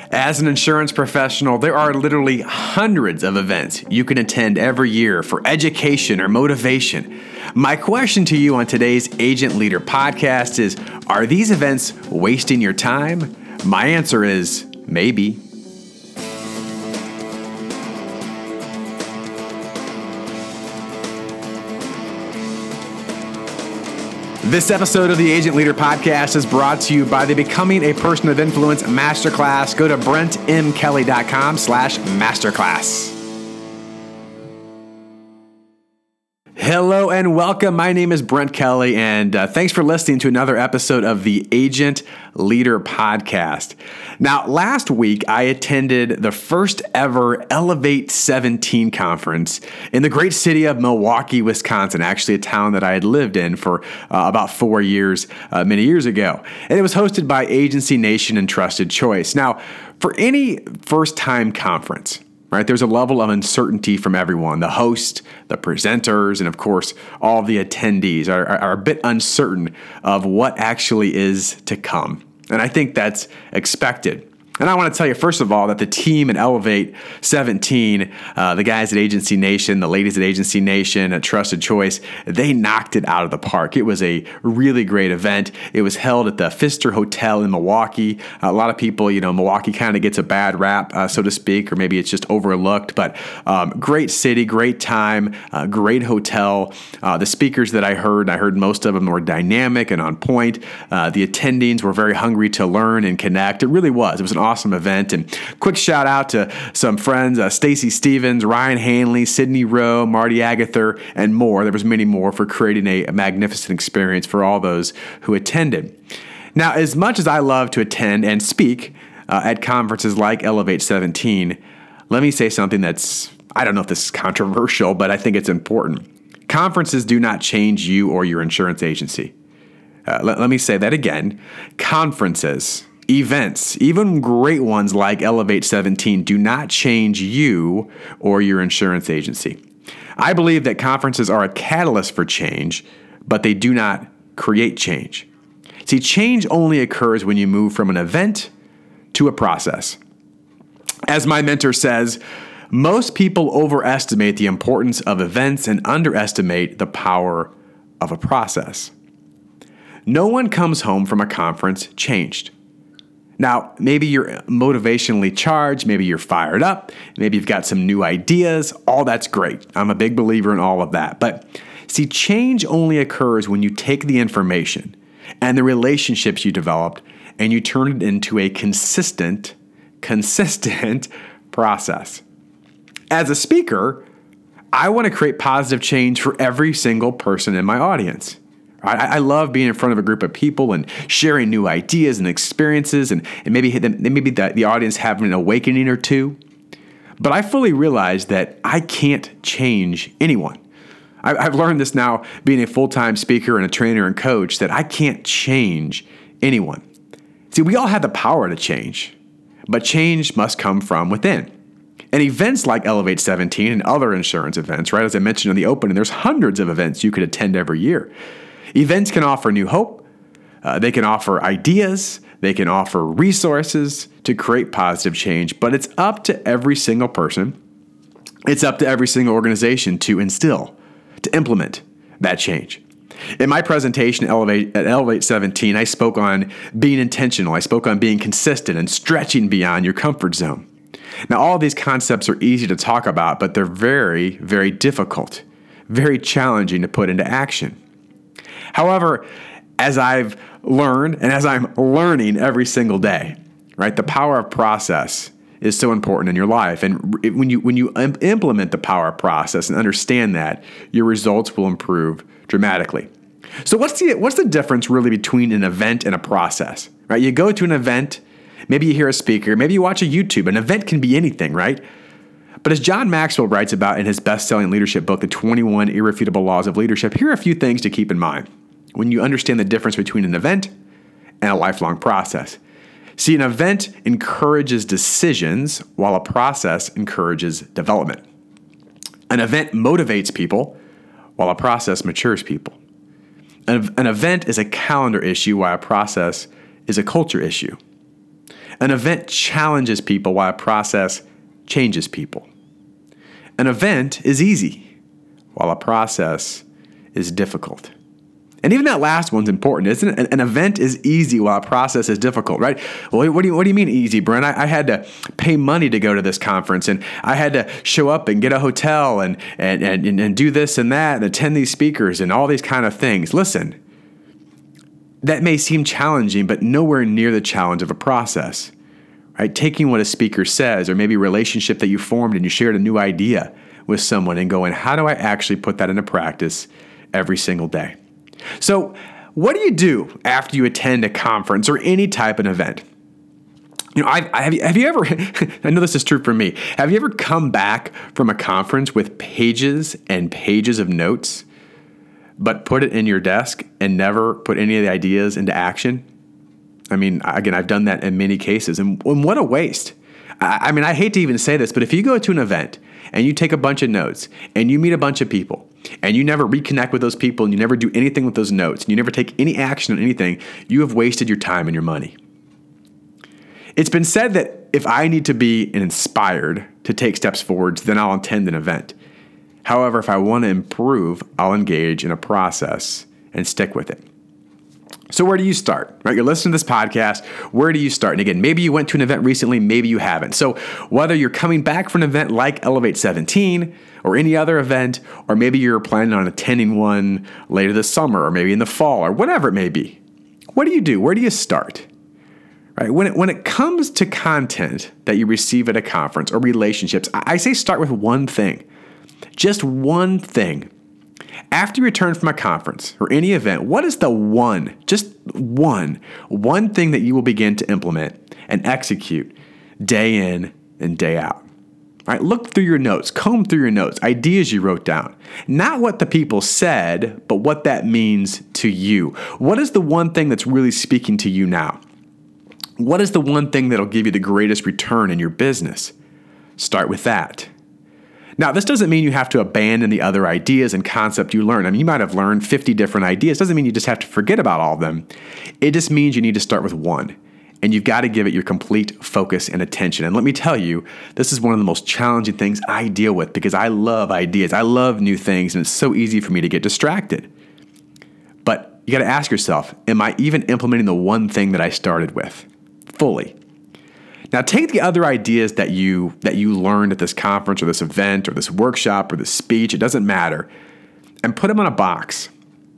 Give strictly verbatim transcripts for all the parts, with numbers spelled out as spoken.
As an insurance professional, there are literally hundreds of events you can attend every year for education or motivation. My question to you on today's Agent Leader podcast is, are these events wasting your time? My answer is maybe. This episode of the Agent Leader Podcast is brought to you by the Becoming a Person of Influence Masterclass. Go to brent m kelly dot com slash masterclass. Hello and welcome. My name is Brent Kelly, and uh, thanks for listening to another episode of the Agent Leader Podcast. Now, last week, I attended the first ever Elevate seventeen conference in the great city of Milwaukee, Wisconsin, actually a town that I had lived in for uh, about four years, uh, many years ago. And it was hosted by Agency Nation and Trusted Choice. Now, for any first-time conference, right, there's a level of uncertainty from everyone. The host, the presenters, and of course, all the attendees are, are, are a bit uncertain of what actually is to come. And I think that's expected. And I want to tell you, first of all, that the team at Elevate seventeen, uh, the guys at Agency Nation, the ladies at Agency Nation, at Trusted Choice, they knocked it out of the park. It was a really great event. It was held at the Pfister Hotel in Milwaukee. A lot of people, you know, Milwaukee kind of gets a bad rap, uh, so to speak, or maybe it's just overlooked. But um, great city, great time, uh, great hotel. Uh, the speakers that I heard, I heard most of them were dynamic and on point. Uh, the attendees were very hungry to learn and connect. It really was. It was an awesome event. And quick shout out to some friends, uh, Stacy Stevens, Ryan Hanley, Sydney Rowe, Marty Agather, and more. There was many more for creating a, a magnificent experience for all those who attended. Now, as much as I love to attend and speak uh, at conferences like Elevate seventeen, let me say something that's, I don't know if this is controversial, but I think it's important. Conferences do not change you or your insurance agency. Uh, let, let me say that again. Conferences, events, even great ones like Elevate seventeen, do not change you or your insurance agency. I believe that conferences are a catalyst for change, but they do not create change. See, change only occurs when you move from an event to a process. As my mentor says, most people overestimate the importance of events and underestimate the power of a process. No one comes home from a conference changed. Now, maybe you're motivationally charged, maybe you're fired up, maybe you've got some new ideas, all that's great. I'm a big believer in all of that. But see, change only occurs when you take the information and the relationships you developed and you turn it into a consistent, consistent process. As a speaker, I want to create positive change for every single person in my audience. I, I love being in front of a group of people and sharing new ideas and experiences, and, and maybe maybe the, the audience having an awakening or two. But I fully realize that I can't change anyone. I, I've learned this now, being a full-time speaker and a trainer and coach, that I can't change anyone. See, we all have the power to change, but change must come from within. And events like Elevate seventeen and other insurance events, right, as I mentioned in the opening, there's hundreds of events you could attend every year. Events can offer new hope, uh, they can offer ideas, they can offer resources to create positive change, but it's up to every single person, it's up to every single organization to instill, to implement that change. In my presentation at Elevate, at Elevate seventeen, I spoke on being intentional, I spoke on being consistent and stretching beyond your comfort zone. Now, all of these concepts are easy to talk about, but they're very, very difficult, very challenging to put into action. However, as I've learned and as I'm learning every single day, right, the power of process is so important in your life. And when you when you implement the power of process and understand that, your results will improve dramatically. So what's the what's the difference really between an event and a process? Right? You go to an event, maybe you hear a speaker, maybe you watch a YouTube. An event can be anything, right? But as John Maxwell writes about in his best-selling leadership book, The twenty-one Irrefutable Laws of Leadership, here are a few things to keep in mind when you understand the difference between an event and a lifelong process. See, an event encourages decisions while a process encourages development. An event motivates people while a process matures people. An, an event is a calendar issue while a process is a culture issue. An event challenges people while a process changes people. An event is easy while a process is difficult. And even that last one's important, isn't it? An event is easy while a process is difficult, right? Well, what do you, what do you mean easy, Brent? I, I had to pay money to go to this conference, and I had to show up and get a hotel and, and, and, and do this and that and attend these speakers and all these kind of things. Listen, that may seem challenging, but nowhere near the challenge of a process, right? Taking what a speaker says, or maybe a relationship that you formed and you shared a new idea with someone and going, how do I actually put that into practice every single day? So what do you do after you attend a conference or any type of event? You know, I've, have, you, have you ever, I know this is true for me, have you ever come back from a conference with pages and pages of notes, but put it in your desk and never put any of the ideas into action? I mean, again, I've done that in many cases, and, and what a waste. I, I mean, I hate to even say this, but if you go to an event and you take a bunch of notes and you meet a bunch of people and you never reconnect with those people and you never do anything with those notes and you never take any action on anything, you have wasted your time and your money. It's been said that if I need to be inspired to take steps forwards, then I'll attend an event. However, if I want to improve, I'll engage in a process and stick with it. So where do you start? Right? You're listening to this podcast. Where do you start? And again, maybe you went to an event recently, maybe you haven't. So whether you're coming back from an event like Elevate seventeen or any other event, or maybe you're planning on attending one later this summer or maybe in the fall or whatever it may be, what do you do? Where do you start? Right? When it, when it comes to content that you receive at a conference or relationships, I say start with one thing. Just one thing. After you return from a conference or any event, what is the one, just one, one thing that you will begin to implement and execute day in and day out? All right, look through your notes, comb through your notes, ideas you wrote down. Not what the people said, but what that means to you. What is the one thing that's really speaking to you now? What is the one thing that'll give you the greatest return in your business? Start with that. Now, this doesn't mean you have to abandon the other ideas and concepts you learned. I mean, you might have learned fifty different ideas. It doesn't mean you just have to forget about all of them. It just means you need to start with one, and you've got to give it your complete focus and attention. And let me tell you, this is one of the most challenging things I deal with because I love ideas. I love new things, and it's so easy for me to get distracted. But you got to ask yourself, am I even implementing the one thing that I started with fully? Now, take the other ideas that you that you learned at this conference or this event or this workshop or this speech, it doesn't matter, and put them on a box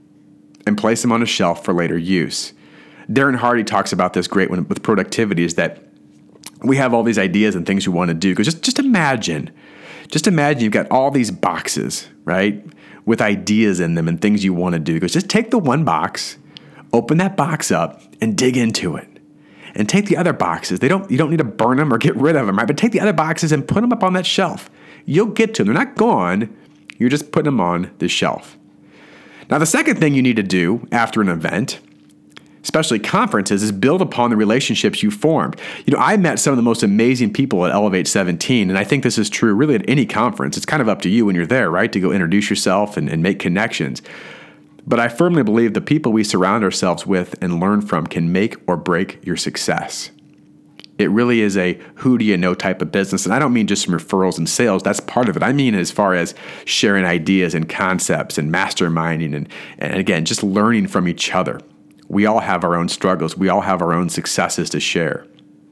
and place them on a shelf for later use. Darren Hardy talks about this great one with productivity, is that we have all these ideas and things we want to do. Because just, just imagine, just imagine you've got all these boxes, right, with ideas in them and things you want to do. Because just take the one box, open that box up, and dig into it. And take the other boxes. They don't. You don't need to burn them or get rid of them, right? But take the other boxes and put them up on that shelf. You'll get to them. They're not gone. You're just putting them on the shelf. Now, the second thing you need to do after an event, especially conferences, is build upon the relationships you formed. You know, I met some of the most amazing people at Elevate seventeen, and I think this is true really at any conference. It's kind of up to you when you're there, right, to go introduce yourself and, and make connections. But I firmly believe the people we surround ourselves with and learn from can make or break your success. It really is a who do you know type of business. And I don't mean just some referrals and sales. That's part of it. I mean as far as sharing ideas and concepts and masterminding and, and again, just learning from each other. We all have our own struggles. We all have our own successes to share.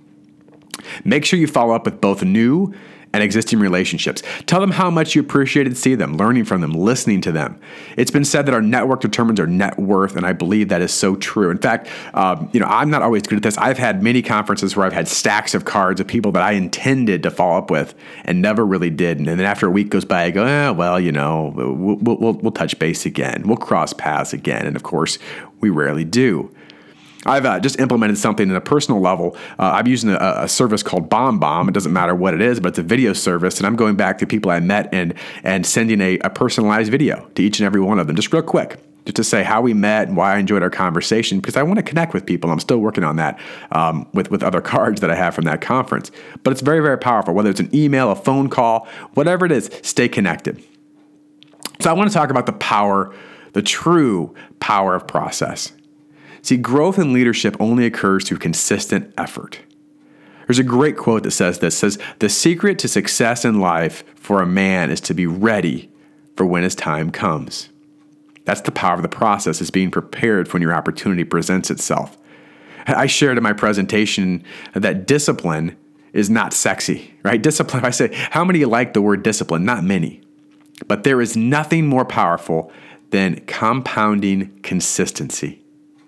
Make sure you follow up with both new and existing relationships. Tell them how much you appreciate and see them, learning from them, listening to them. It's been said that our network determines our net worth, and I believe that is so true. In fact, um, you know, I'm not always good at this. I've had many conferences where I've had stacks of cards of people that I intended to follow up with and never really did. And then after a week goes by, I go, eh, well, you know, we'll, we'll, we'll touch base again. We'll cross paths again. And of course, we rarely do. I've uh, just implemented something at a personal level. Uh, I'm using a, a service called BombBomb. It doesn't matter what it is, but it's a video service. And I'm going back to people I met and and sending a, a personalized video to each and every one of them, just real quick, just to say how we met and why I enjoyed our conversation, because I want to connect with people. I'm still working on that um, with, with other cards that I have from that conference. But it's very, very powerful, whether it's an email, a phone call, whatever it is, stay connected. So I want to talk about the power, the true power of process. See, growth in leadership only occurs through consistent effort. There's a great quote that says this, says, "The secret to success in life for a man is to be ready for when his time comes." That's the power of the process, is being prepared for when your opportunity presents itself. I shared in my presentation that discipline is not sexy, right? Discipline, if I say, how many like the word discipline? Not many. But there is nothing more powerful than compounding consistency.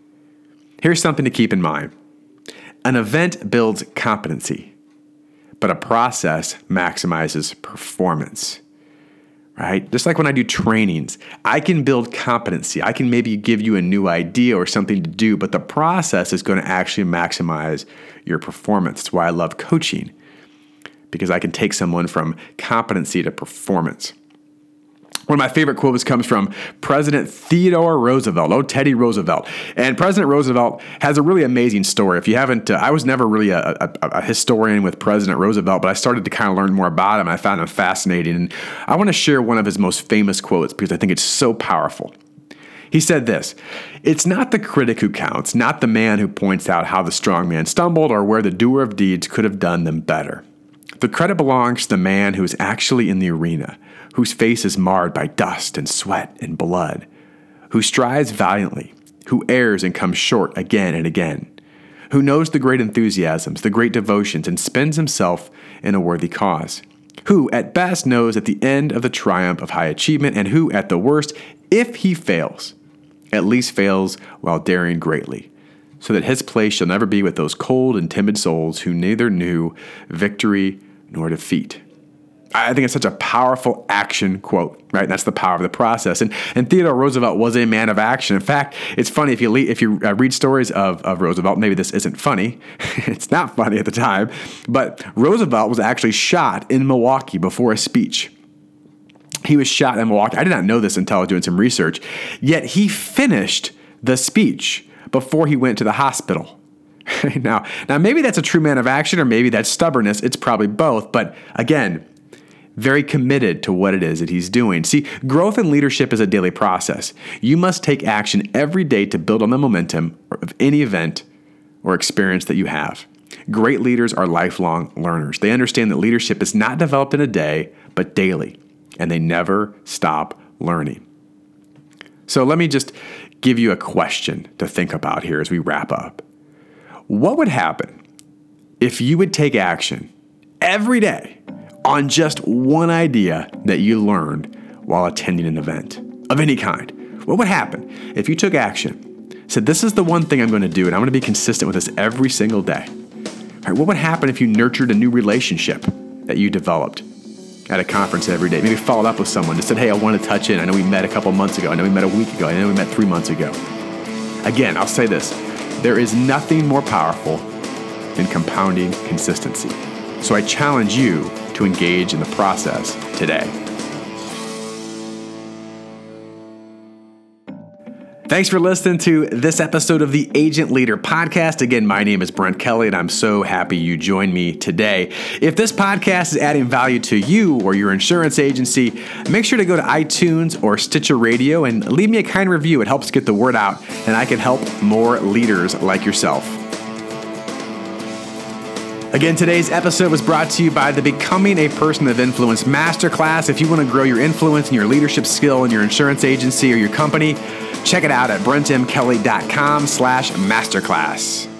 Here's something to keep in mind. An event builds competency, but a process maximizes performance, right? Just like when I do trainings, I can build competency. I can maybe give you a new idea or something to do, but the process is going to actually maximize your performance. That's why I love coaching, because I can take someone from competency to performance. One of my favorite quotes comes from President Theodore Roosevelt, oh, Teddy Roosevelt. And President Roosevelt has a really amazing story. If you haven't, uh, I was never really a, a, a historian with President Roosevelt, but I started to kind of learn more about him. And I found him fascinating. And I want to share one of his most famous quotes because I think it's so powerful. He said this, "It's not the critic who counts, not the man who points out how the strong man stumbled or where the doer of deeds could have done them better. The credit belongs to the man who is actually in the arena, whose face is marred by dust and sweat and blood, who strives valiantly, who errs and comes short again and again, who knows the great enthusiasms, the great devotions, and spends himself in a worthy cause, who at best knows at the end of the triumph of high achievement, and who at the worst, if he fails, at least fails while daring greatly, so that his place shall never be with those cold and timid souls who neither knew victory nor defeat." I think it's such a powerful action quote, right? That's the power of the process. And, and Theodore Roosevelt was a man of action. In fact, it's funny, if you le- if you uh, read stories of, of Roosevelt, maybe this isn't funny. It's not funny at the time, but Roosevelt was actually shot in Milwaukee before a speech. He was shot in Milwaukee. I did not know this until I was doing some research. Yet he finished the speech before he went to the hospital. now, now, maybe that's a true man of action, or maybe that's stubbornness. It's probably both. But again, very committed to what it is that he's doing. See, growth in leadership is a daily process. You must take action every day to build on the momentum of any event or experience that you have. Great leaders are lifelong learners. They understand that leadership is not developed in a day, but daily, and they never stop learning. So let me just give you a question to think about here as we wrap up. What would happen if you would take action every day on just one idea that you learned while attending an event of any kind? What would happen if you took action, said, this is the one thing I'm going to do, and I'm going to be consistent with this every single day? All right, what would happen if you nurtured a new relationship that you developed at a conference every day? Maybe followed up with someone and said, hey, I want to touch in. I know we met a couple months ago. I know we met a week ago. I know we met three months ago. Again, I'll say this. There is nothing more powerful than compounding consistency. So I challenge you to engage in the process today. Thanks for listening to this episode of the Agent Leader Podcast. Again, my name is Brent Kelly, and I'm so happy you joined me today. If this podcast is adding value to you or your insurance agency, make sure to go to iTunes or Stitcher Radio and leave me a kind review. It helps get the word out, and I can help more leaders like yourself. Again, today's episode was brought to you by the Becoming a Person of Influence Masterclass. If you want to grow your influence and your leadership skill in your insurance agency or your company, check it out at brent m kelly dot com slash masterclass.